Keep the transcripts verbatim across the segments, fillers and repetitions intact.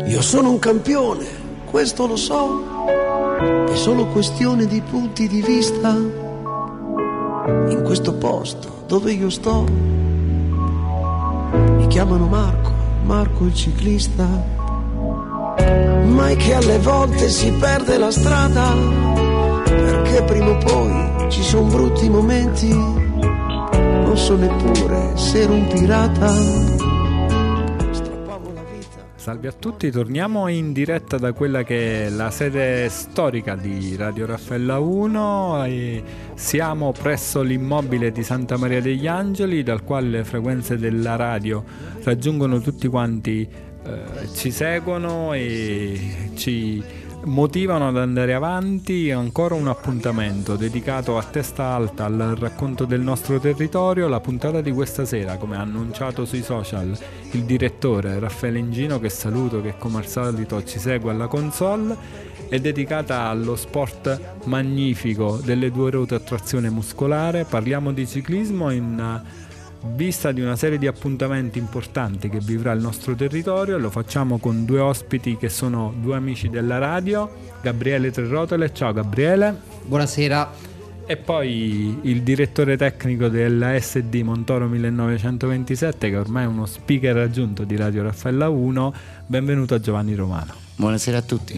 Io sono un campione, questo lo so, è solo questione di punti di vista. In questo posto dove io sto mi chiamano Marco, Marco il ciclista. Ma è che alle volte si perde la strada, perché prima o poi ci sono brutti momenti. Non so neppure se ero un pirata. Salve a tutti, torniamo in diretta da quella che è la sede storica di Radio Raffaella uno e siamo presso l'immobile di Santa Maria degli Angeli, dal quale le frequenze della radio raggiungono tutti quanti, eh, ci seguono e ci motivano ad andare avanti. Ancora un appuntamento dedicato a testa alta al racconto del nostro territorio. La puntata di questa sera, come ha annunciato sui social il direttore Raffaele Ingino, che saluto, che come al solito ci segue alla console, è dedicata allo sport magnifico delle due ruote a trazione muscolare. Parliamo di ciclismo in vista di una serie di appuntamenti importanti che vivrà il nostro territorio. Lo facciamo con due ospiti che sono due amici della radio, Gabriele Trerotole. Ciao Gabriele. Buonasera. E poi il direttore tecnico della S D Montoro millenovecentoventisette, che ormai è uno speaker aggiunto di Radio Raffaella uno. Benvenuto a Giovanni Romano. Buonasera a tutti.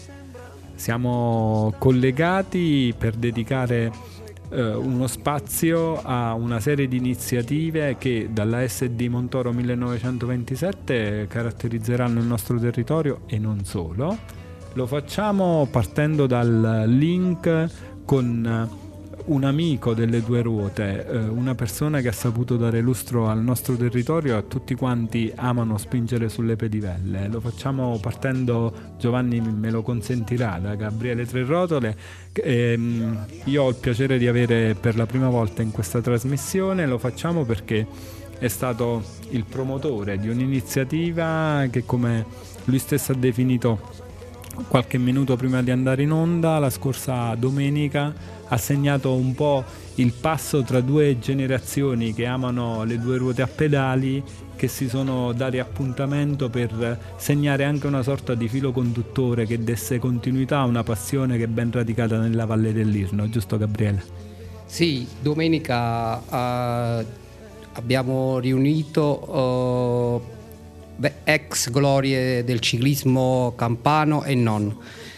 Siamo collegati per dedicare uno spazio a una serie di iniziative che dalla S D Montoro millenovecentoventisette caratterizzeranno il nostro territorio e non solo. Lo facciamo partendo dal link con un amico delle due ruote, una persona che ha saputo dare lustro al nostro territorio, a tutti quanti amano spingere sulle pedivelle. Lo facciamo partendo, Giovanni me lo consentirà, da Gabriele Trerotole. Ehm, io ho il piacere di avere per la prima volta in questa trasmissione. Lo facciamo perché è stato il promotore di un'iniziativa che, come lui stesso ha definito qualche minuto prima di andare in onda, la scorsa domenica ha segnato un po' il passo tra due generazioni che amano le due ruote a pedali, che si sono dati appuntamento per segnare anche una sorta di filo conduttore che desse continuità a una passione che è ben radicata nella Valle dell'Irno, giusto Gabriele? Sì, domenica uh, abbiamo riunito uh, beh, ex glorie del ciclismo campano e non,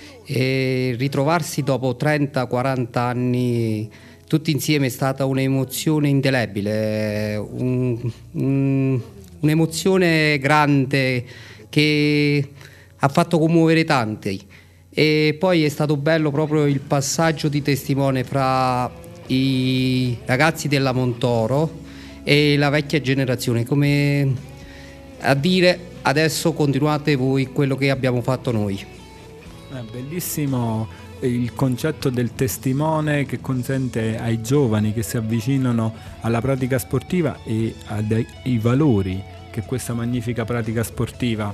e ritrovarsi dopo trenta quaranta anni tutti insieme è stata un'emozione indelebile, un, un, un'emozione grande che ha fatto commuovere tanti. E poi è stato bello proprio il passaggio di testimone fra i ragazzi della Montoro e la vecchia generazione, come a dire: adesso continuate voi quello che abbiamo fatto noi. È bellissimo il concetto del testimone, che consente ai giovani che si avvicinano alla pratica sportiva e ai valori che questa magnifica pratica sportiva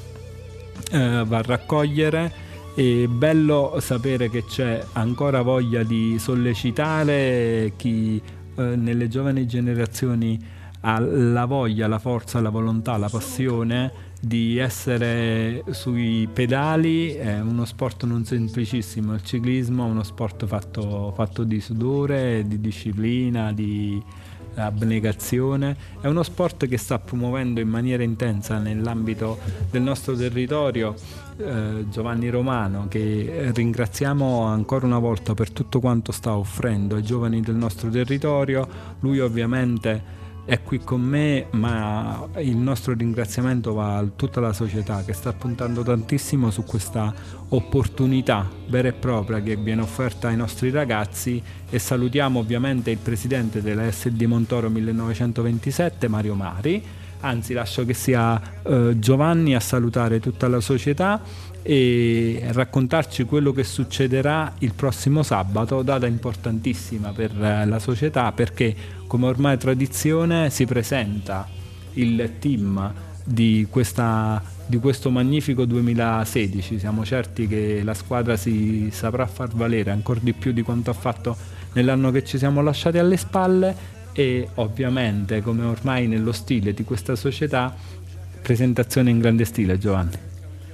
eh, va a raccogliere. È bello sapere che c'è ancora voglia di sollecitare chi eh, nelle giovani generazioni ha la voglia, la forza, la volontà, la passione di essere sui pedali. È uno sport non semplicissimo, il ciclismo è uno sport fatto, fatto di sudore, di disciplina, di abnegazione. È uno sport che sta promuovendo in maniera intensa nell'ambito del nostro territorio eh, Giovanni Romano, che ringraziamo ancora una volta per tutto quanto sta offrendo ai giovani del nostro territorio. Lui ovviamente è qui con me, ma il nostro ringraziamento va a tutta la società che sta puntando tantissimo su questa opportunità vera e propria che viene offerta ai nostri ragazzi. E salutiamo ovviamente il presidente della S D Montoro millenovecentoventisette, Mario Mari. Anzi, lascio che sia eh, Giovanni a salutare tutta la società e raccontarci quello che succederà il prossimo sabato, data importantissima per eh, la società, perché come ormai è tradizione si presenta il team di, questa, di questo magnifico duemilasedici. Siamo certi che la squadra si saprà far valere ancora di più di quanto ha fatto nell'anno che ci siamo lasciati alle spalle. E ovviamente, come ormai nello stile di questa società, presentazione in grande stile, Giovanni.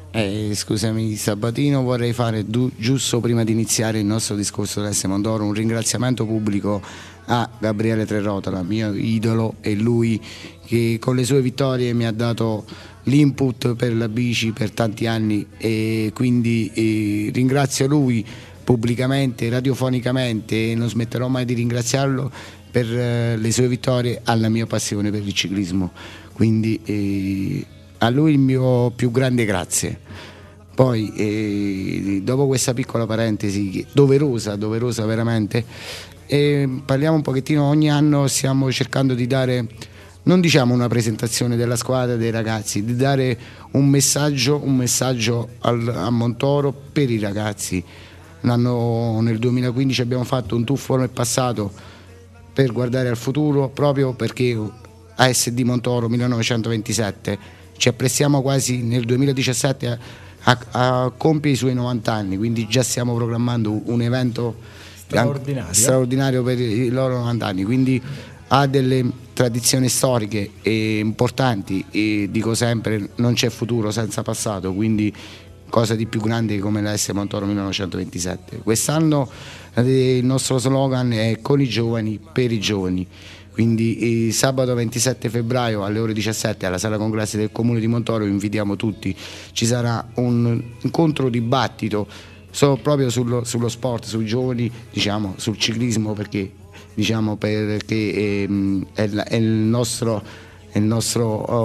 Eh, scusami Sabatino, vorrei fare du- giusto prima di iniziare il nostro discorso dell'S Mondoro un ringraziamento pubblico a Gabriele Trerotola, mio idolo, e lui che con le sue vittorie mi ha dato l'input per la bici per tanti anni, e quindi eh, ringrazio lui pubblicamente, radiofonicamente, e non smetterò mai di ringraziarlo per eh, le sue vittorie, alla mia passione per il ciclismo, quindi eh, a lui il mio più grande grazie. Poi eh, dopo questa piccola parentesi doverosa, doverosa veramente, eh, parliamo un pochettino. Ogni anno stiamo cercando di dare, non diciamo una presentazione della squadra, dei ragazzi, di dare un messaggio, un messaggio al, a Montoro per i ragazzi. L'anno, nel duemilaquindici abbiamo fatto un tuffo nel passato per guardare al futuro, proprio perché A S D Montoro millenovecentoventisette ci apprestiamo quasi nel duemiladiciassette a, a, a compiere i suoi novanta anni, quindi già stiamo programmando un evento straordinario, straordinario per i loro novanta anni, quindi ha delle tradizioni storiche e importanti, e dico sempre non c'è futuro senza passato, quindi cosa di più grande come la S Montoro millenovecentoventisette. Quest'anno eh, il nostro slogan è con i giovani per i giovani. Quindi eh, sabato ventisette febbraio alle ore diciassette alla sala congressi del Comune di Montoro invitiamo tutti, ci sarà un incontro dibattito so, proprio sullo, sullo sport, sui giovani, diciamo, sul ciclismo, perché, diciamo, perché ehm, è, è il nostro, è il nostro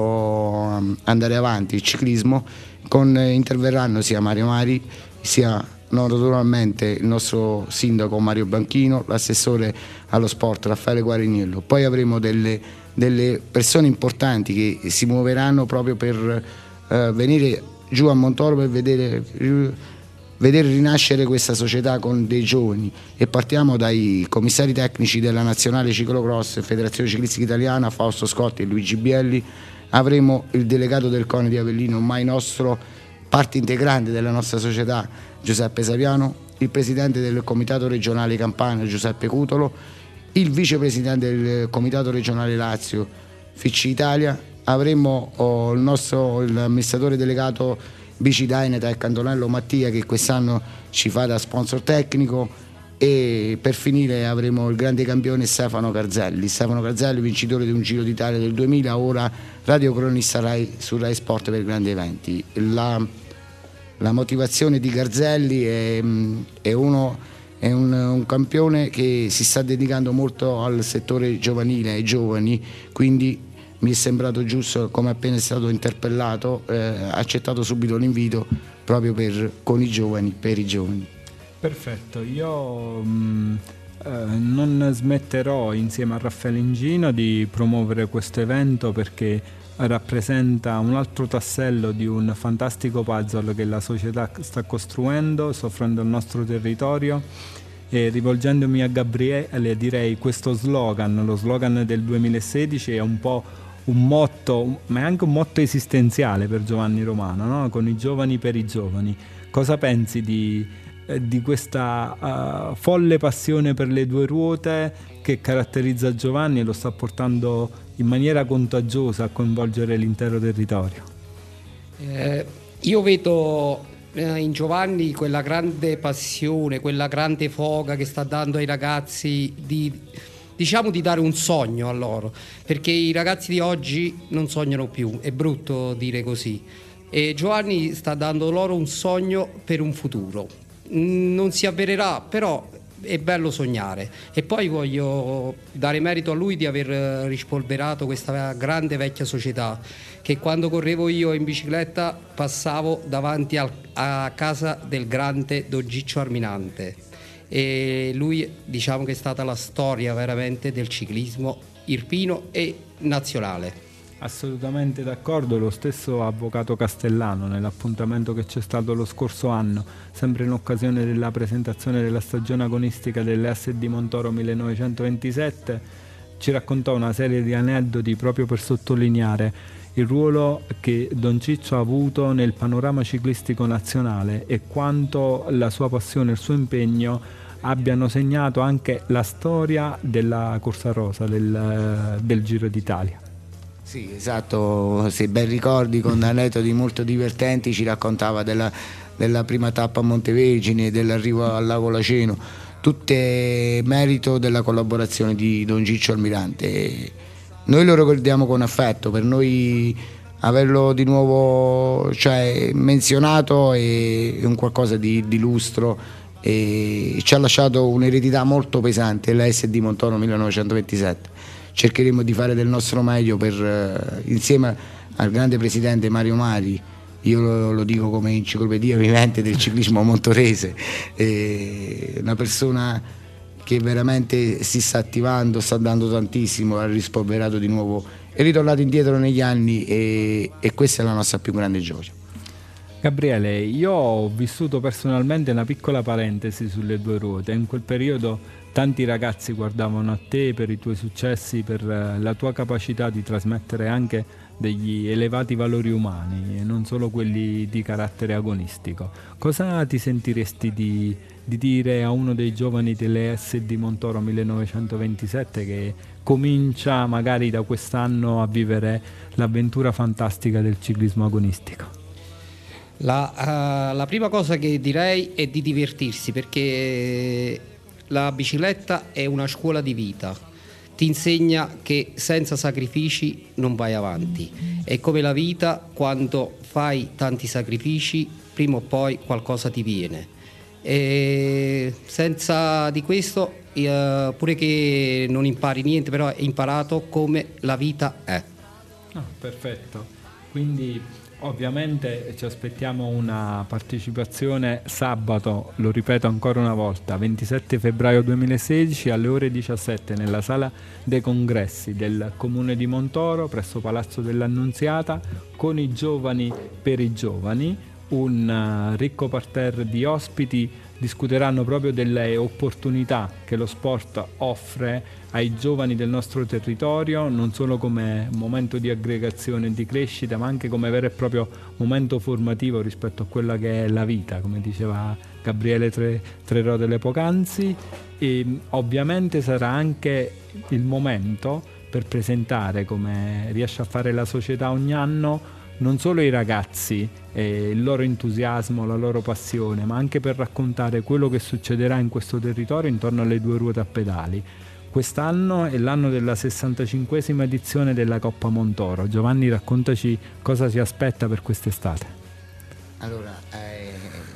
oh, andare avanti, il ciclismo, con, eh, interverranno sia Mario Mari sia naturalmente il nostro sindaco Mario Banchino, l'assessore allo sport Raffaele Guariniello. Poi avremo delle, delle persone importanti che si muoveranno proprio per eh, venire giù a Montoro per vedere, vedere rinascere questa società con dei giovani, e partiamo dai commissari tecnici della Nazionale Ciclocross Federazione Ciclistica Italiana Fausto Scotti e Luigi Bielli. Avremo il delegato del CONI di Avellino, ormai nostro, parte integrante della nostra società, Giuseppe Saviano, il presidente del comitato regionale Campania Giuseppe Cutolo, il vicepresidente del comitato regionale Lazio Ficci Italia. Avremo oh, il nostro il amministratore delegato Bici Dynatec Antonello Mattia, che quest'anno ci fa da sponsor tecnico, e per finire avremo il grande campione Stefano Garzelli Stefano Garzelli, vincitore di un Giro d'Italia del duemila, ora radiocronista Rai, su Rai Sport per grandi eventi. La, la motivazione di Garzelli è, è, uno, è un, un campione che si sta dedicando molto al settore giovanile, ai giovani, quindi mi è sembrato giusto, come appena è stato interpellato, eh, ha accettato subito l'invito proprio per con i giovani, per i giovani. Perfetto, io mh, eh, non smetterò insieme a Raffaele Ingino di promuovere questo evento, perché rappresenta un altro tassello di un fantastico puzzle che la società sta costruendo, soffrendo il nostro territorio. E rivolgendomi a Gabriele direi questo slogan, lo slogan del duemilasedici, è un po' un motto, ma è anche un motto esistenziale per Giovanni Romano, no? Con i giovani per i giovani. Cosa pensi di, eh, di questa uh, folle passione per le due ruote che caratterizza Giovanni e lo sta portando in maniera contagiosa a coinvolgere l'intero territorio? Eh, io vedo eh, in Giovanni quella grande passione, quella grande foga che sta dando ai ragazzi di, diciamo, di dare un sogno a loro, perché i ragazzi di oggi non sognano più, è brutto dire così, e Giovanni sta dando loro un sogno per un futuro. Non si avvererà, però è bello sognare. E poi voglio dare merito a lui di aver rispolverato questa grande vecchia società, che quando correvo io in bicicletta passavo davanti al, a casa del grande Don Giccio Arminante, e lui, diciamo, che è stata la storia veramente del ciclismo irpino e nazionale. Assolutamente d'accordo, lo stesso avvocato Castellano nell'appuntamento che c'è stato lo scorso anno, sempre in occasione della presentazione della stagione agonistica dell'A S D Montoro millenovecentoventisette, ci raccontò una serie di aneddoti proprio per sottolineare il ruolo che Don Ciccio ha avuto nel panorama ciclistico nazionale e quanto la sua passione e il suo impegno abbiano segnato anche la storia della Corsa Rosa, del, del Giro d'Italia. Sì, esatto, se ben ricordi, con aneddoti molto divertenti, ci raccontava della, della prima tappa a Montevergine, dell'arrivo al Lago Laceno, tutte merito della collaborazione di Don Ciccio Almirante. Noi lo ricordiamo con affetto, per noi averlo di nuovo, cioè, menzionato è un qualcosa di, di lustro, e ci ha lasciato un'eredità molto pesante, la S D Montoro millenovecentoventisette. Cercheremo di fare del nostro meglio per, insieme al grande presidente Mario Mari, io lo, lo dico come enciclopedia vivente del ciclismo montorese, eh, una persona che veramente si sta attivando, sta dando tantissimo, ha rispolverato di nuovo, è ritornato indietro negli anni, e, e questa è la nostra più grande gioia. Gabriele, io ho vissuto personalmente una piccola parentesi sulle due ruote. In quel periodo tanti ragazzi guardavano a te per i tuoi successi, per la tua capacità di trasmettere anche degli elevati valori umani e non solo quelli di carattere agonistico. Cosa ti sentiresti di, di dire a uno dei giovani delle S D Montoro millenovecentoventisette che comincia magari da quest'anno a vivere l'avventura fantastica del ciclismo agonistico? La, uh, la prima cosa che direi è di divertirsi, perché la bicicletta è una scuola di vita, ti insegna che senza sacrifici non vai avanti. È come la vita, quando fai tanti sacrifici prima o poi qualcosa ti viene, e senza di questo uh, pure che non impari niente, però hai imparato come la vita è. Ah, perfetto, quindi ovviamente ci aspettiamo una partecipazione sabato, lo ripeto ancora una volta, ventisette febbraio duemilasedici alle ore diciassette nella sala dei congressi del Comune di Montoro presso Palazzo dell'Annunziata, con i giovani per i giovani, un ricco parterre di ospiti discuteranno proprio delle opportunità che lo sport offre ai giovani del nostro territorio, non solo come momento di aggregazione e di crescita, ma anche come vero e proprio momento formativo rispetto a quella che è la vita, come diceva Gabriele Tre, Trerodele poc'anzi. E ovviamente sarà anche il momento per presentare, come riesce a fare la società ogni anno, non solo i ragazzi, eh, il loro entusiasmo, la loro passione, ma anche per raccontare quello che succederà in questo territorio intorno alle due ruote a pedali. Quest'anno è l'anno della sessantacinquesima edizione della Coppa Montoro. Giovanni, raccontaci cosa si aspetta per quest'estate. Allora, eh,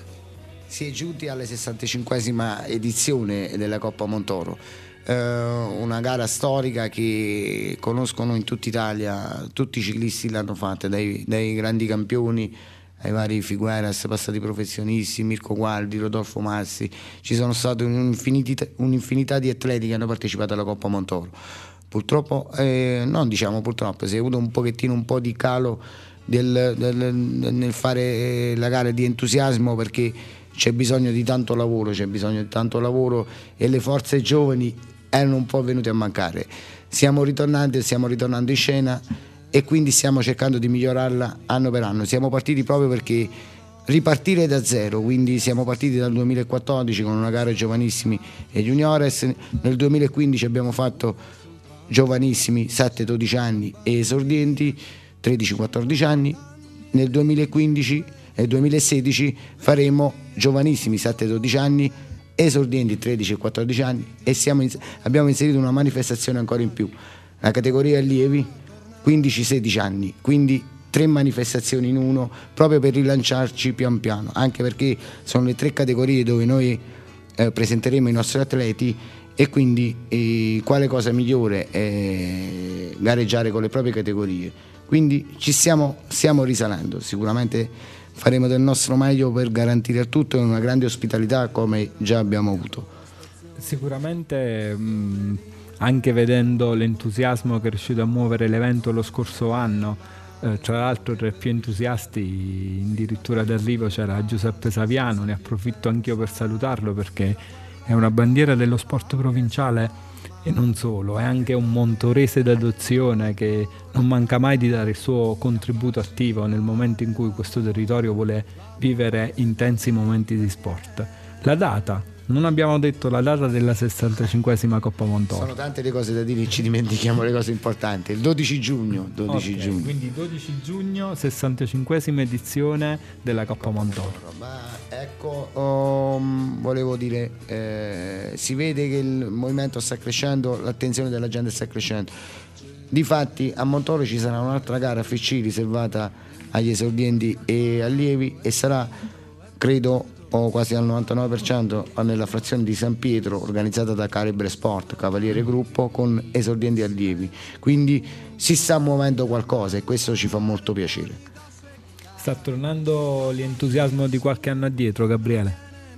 si è giunti alla sessantacinquesima edizione della Coppa Montoro, eh, una gara storica che conoscono in tutta Italia, tutti i ciclisti l'hanno fatta, dai, dai grandi campioni ai vari Figueras, passati professionisti, Mirko Gualdi, Rodolfo Massi. Ci sono state un'infinità, un'infinità di atleti che hanno partecipato alla Coppa Montoro. Purtroppo, eh, non diciamo purtroppo, si è avuto un pochettino un po' di calo del, del, nel fare la gara, di entusiasmo, perché c'è bisogno di tanto lavoro, c'è bisogno di tanto lavoro e le forze giovani erano un po' venute a mancare. Stiamo ritornando, stiamo ritornando in scena, e quindi stiamo cercando di migliorarla anno per anno. Siamo partiti proprio perché ripartire da zero, quindi siamo partiti dal duemilaquattordici con una gara giovanissimi e juniores, nel duemilaquindici abbiamo fatto giovanissimi sette dodici anni e esordienti tredici quattordici anni, nel duemilaquindici e duemilasedici faremo giovanissimi sette dodici anni, esordienti tredici e quattordici anni, e siamo in, abbiamo inserito una manifestazione ancora in più, la categoria allievi quindici sedici anni, quindi tre manifestazioni in uno, proprio per rilanciarci pian piano, anche perché sono le tre categorie dove noi eh, presenteremo i nostri atleti, e quindi eh, quale cosa migliore è gareggiare con le proprie categorie. Quindi ci stiamo, stiamo risalendo, sicuramente faremo del nostro meglio per garantire il tutto, una grande ospitalità come già abbiamo avuto. Sicuramente mh... anche vedendo l'entusiasmo che è riuscito a muovere l'evento lo scorso anno, eh, tra l'altro tra i più entusiasti addirittura d'arrivo c'era Giuseppe Saviano, ne approfitto anch'io per salutarlo perché è una bandiera dello sport provinciale e non solo, è anche un montorese d'adozione che non manca mai di dare il suo contributo attivo nel momento in cui questo territorio vuole vivere intensi momenti di sport. La data Non abbiamo detto la data della sessantacinquesima Coppa Montoro. Sono tante le cose da dire e ci dimentichiamo le cose importanti. Il dodici giugno, dodici Okay, giugno. quindi dodici giugno, sessantacinquesima edizione della Coppa Montoro. Ma ecco, um, volevo dire, eh, si vede che il movimento sta crescendo, l'attenzione della gente sta crescendo. Difatti a Montoro ci sarà un'altra gara a Ficci riservata agli esordienti e allievi, e sarà, credo, o quasi al novantanove per cento nella frazione di San Pietro, organizzata da Calibre Sport, Cavaliere Gruppo, con esordienti e allievi. Quindi si sta muovendo qualcosa e questo ci fa molto piacere. Sta tornando l'entusiasmo di qualche anno addietro, Gabriele?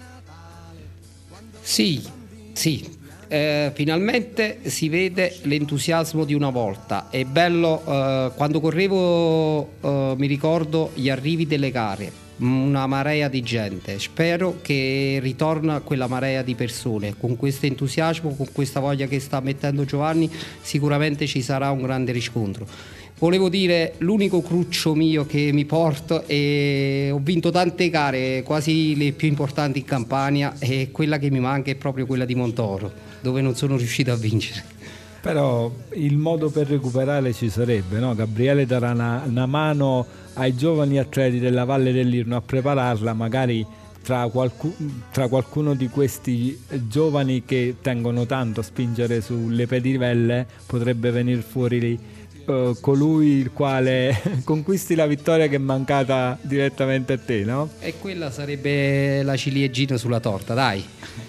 Sì, sì. Eh, finalmente si vede l'entusiasmo di una volta. È bello, eh, quando correvo, eh, mi ricordo gli arrivi delle gare, una marea di gente. Spero che ritorna quella marea di persone con questo entusiasmo, con questa voglia che sta mettendo Giovanni. Sicuramente ci sarà un grande riscontro. Volevo dire, l'unico cruccio mio che mi porto, e ho vinto tante gare, quasi le più importanti in Campania, e quella che mi manca è proprio quella di Montoro, dove non sono riuscito a vincere. Però il modo per recuperare ci sarebbe, no? Gabriele darà una, una mano ai giovani atleti della Valle dell'Irno a prepararla, magari tra, qualcu- tra qualcuno di questi giovani che tengono tanto a spingere sulle pedivelle potrebbe venire fuori uh, colui il quale conquisti la vittoria che è mancata direttamente a te, no? E quella sarebbe la ciliegina sulla torta, dai.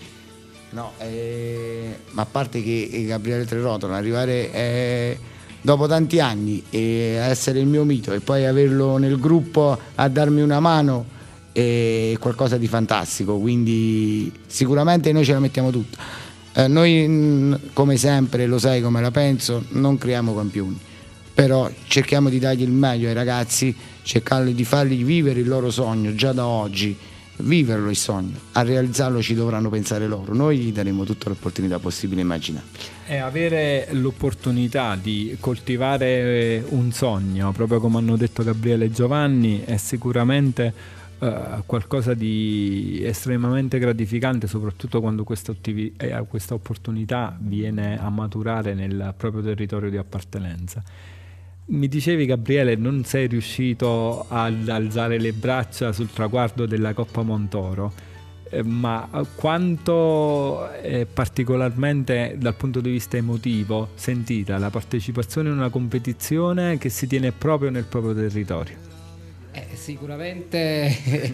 No, eh, ma a parte che Gabriele Trerotola arrivare eh, dopo tanti anni e essere il mio mito e poi averlo nel gruppo a darmi una mano è qualcosa di fantastico, quindi sicuramente noi ce la mettiamo tutta. Eh, noi, come sempre, lo sai come la penso, non creiamo campioni, però cerchiamo di dargli il meglio ai ragazzi, cercando di fargli vivere il loro sogno già da oggi. Viverlo il sogno, a realizzarlo ci dovranno pensare loro, noi gli daremo tutte le opportunità possibili e immaginabili. E avere l'opportunità di coltivare un sogno, proprio come hanno detto Gabriele e Giovanni, è sicuramente uh, qualcosa di estremamente gratificante, soprattutto quando questa, attivi- eh, questa opportunità viene a maturare nel proprio territorio di appartenenza. Mi dicevi, Gabriele, non sei riuscito ad alzare le braccia sul traguardo della Coppa Montoro, eh, ma quanto è particolarmente dal punto di vista emotivo sentita la partecipazione in una competizione che si tiene proprio nel proprio territorio? Eh, sicuramente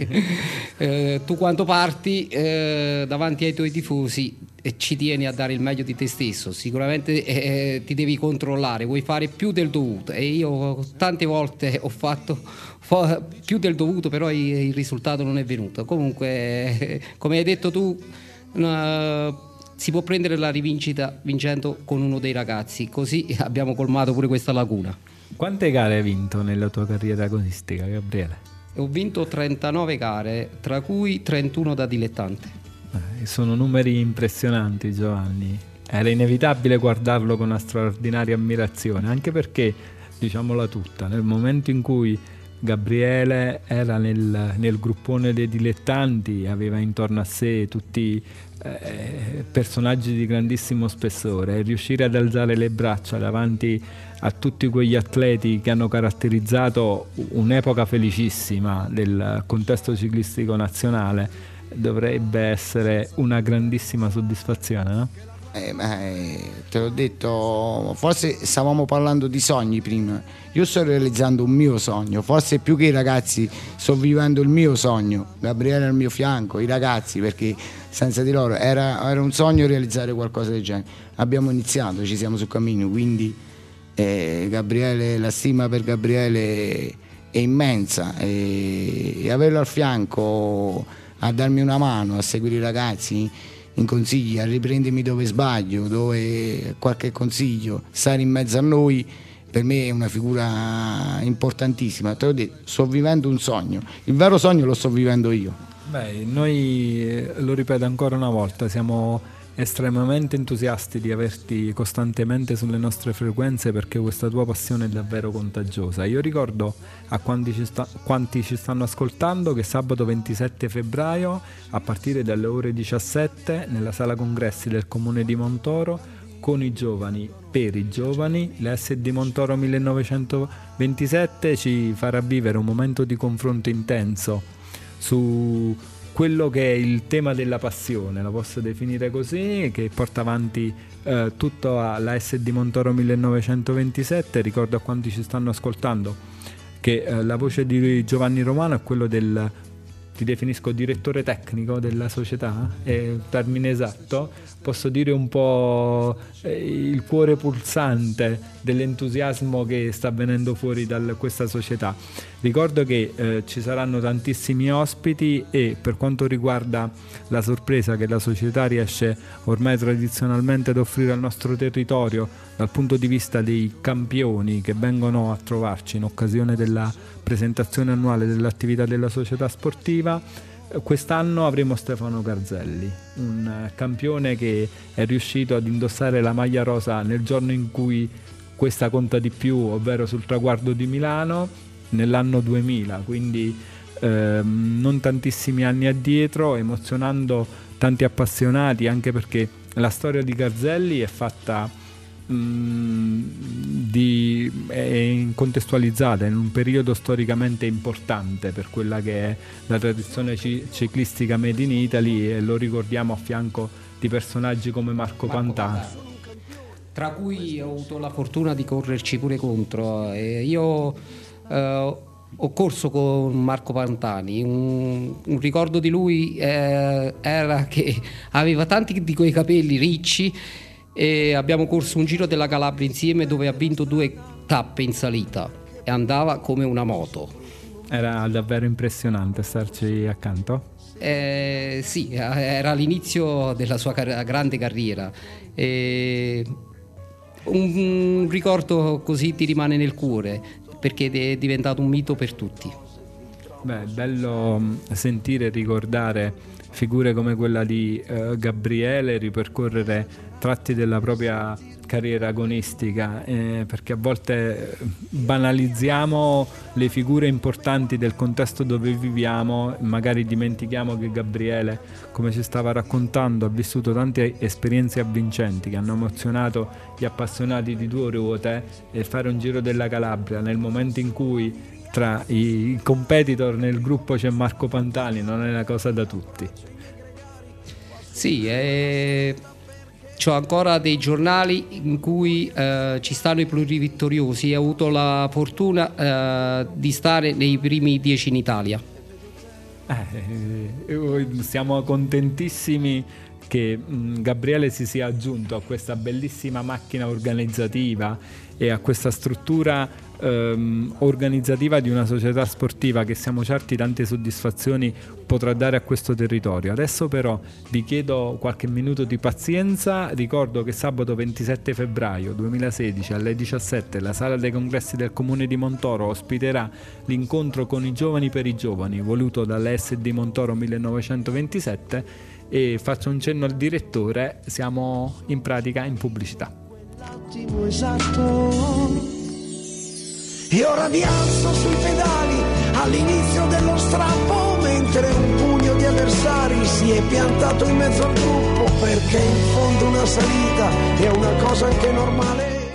eh, tu quando parti eh, davanti ai tuoi tifosi e ci tieni a dare il meglio di te stesso, sicuramente eh, ti devi controllare, vuoi fare più del dovuto, e io tante volte ho fatto fo- più del dovuto, però il, il risultato non è venuto. Comunque eh, come hai detto tu, uh, si può prendere la rivincita vincendo con uno dei ragazzi, così abbiamo colmato pure questa lacuna. Quante gare hai vinto nella tua carriera agonistica, Gabriele? Ho vinto trentanove gare, tra cui trentuno da dilettante. Eh, sono numeri impressionanti, Giovanni. Era inevitabile guardarlo con una straordinaria ammirazione, anche perché, diciamola tutta, nel momento in cui Gabriele era nel, nel gruppone dei dilettanti, aveva intorno a sé tutti eh, personaggi di grandissimo spessore, e riuscire ad alzare le braccia davanti a tutti quegli atleti che hanno caratterizzato un'epoca felicissima del contesto ciclistico nazionale dovrebbe essere una grandissima soddisfazione, no? Eh, eh, te l'ho detto, forse stavamo parlando di sogni prima. Io sto realizzando un mio sogno, forse più che i ragazzi sto vivendo il mio sogno. Gabriele al mio fianco, i ragazzi, perché senza di loro era, era un sogno realizzare qualcosa del genere. Abbiamo iniziato, ci siamo sul cammino, quindi eh, Gabriele, la stima per Gabriele è immensa, e, e averlo al fianco a darmi una mano, a seguire i ragazzi in consigli, a riprendermi dove sbaglio, dove qualche consiglio, stare in mezzo a noi, per me è una figura importantissima. Te l'ho detto, sto vivendo un sogno, il vero sogno lo sto vivendo io. Beh, noi, lo ripeto ancora una volta, siamo estremamente entusiasti di averti costantemente sulle nostre frequenze, perché questa tua passione è davvero contagiosa. Io ricordo a quanti ci, sta, quanti ci stanno ascoltando che sabato ventisette febbraio a partire dalle ore diciassette nella sala congressi del comune di Montoro, con i giovani, per i giovani, l'A S D Montoro millenovecentoventisette ci farà vivere un momento di confronto intenso su quello che è il tema della passione, la posso definire così, che porta avanti eh, tutto l'A S D Montoro millenovecentoventisette. Ricordo a quanti ci stanno ascoltando che eh, la voce di Giovanni Romano è quello del, ti definisco direttore tecnico della società, è il termine esatto, posso dire un po' eh, il cuore pulsante dell'entusiasmo che sta venendo fuori da questa società. Ricordo che eh, ci saranno tantissimi ospiti, e per quanto riguarda la sorpresa che la società riesce ormai tradizionalmente ad offrire al nostro territorio dal punto di vista dei campioni che vengono a trovarci in occasione della presentazione annuale dell'attività della società sportiva, quest'anno avremo Stefano Garzelli, un campione che è riuscito ad indossare la maglia rosa nel giorno in cui questa conta di più, ovvero sul traguardo di Milano, nell'anno duemila, quindi ehm, non tantissimi anni addietro, emozionando tanti appassionati, anche perché la storia di Garzelli è fatta mh, di, è contestualizzata in un periodo storicamente importante per quella che è la tradizione ci, ciclistica made in Italy, e lo ricordiamo a fianco di personaggi come Marco, Marco Pantani. Pantani. Tra cui ho avuto la fortuna di correrci pure contro. E io eh, ho corso con Marco Pantani. Un, un ricordo di lui eh, era che aveva tanti di quei capelli ricci, e abbiamo corso un giro della Calabria insieme, dove ha vinto due tappe in salita e andava come una moto. Era davvero impressionante starci accanto. Eh, sì, era l'inizio della sua car- grande carriera. E un, un ricordo così ti rimane nel cuore, perché è diventato un mito per tutti. Beh, è bello sentire e ricordare figure come quella di eh, Gabriele, ripercorrere tratti della propria carriera agonistica, eh, perché a volte banalizziamo le figure importanti del contesto dove viviamo, magari dimentichiamo che Gabriele, come ci stava raccontando, ha vissuto tante esperienze avvincenti che hanno emozionato gli appassionati di due ruote, e fare un giro della Calabria nel momento in cui tra i competitor nel gruppo c'è Marco Pantani non è una cosa da tutti. Sì, eh, c'ho ancora dei giornali in cui eh, ci stanno i plurivittoriosi, e ho avuto la fortuna eh, di stare nei primi dieci in Italia. Eh, siamo contentissimi che mh, Gabriele si sia aggiunto a questa bellissima macchina organizzativa e a questa struttura ehm, organizzativa di una società sportiva che siamo certi tante soddisfazioni potrà dare a questo territorio. Adesso però vi chiedo qualche minuto di pazienza. Ricordo che sabato ventisette febbraio duemilasedici alle diciassette la sala dei congressi del comune di Montoro ospiterà l'incontro con i giovani per i giovani, voluto dall'A S D Montoro millenovecentoventisette, e faccio un cenno al direttore, siamo in pratica in pubblicità. L'attimo esatto, e ora mi alzo sui pedali all'inizio dello strappo, mentre un pugno di avversari si è piantato in mezzo al gruppo, perché in fondo una salita è una cosa anche normale.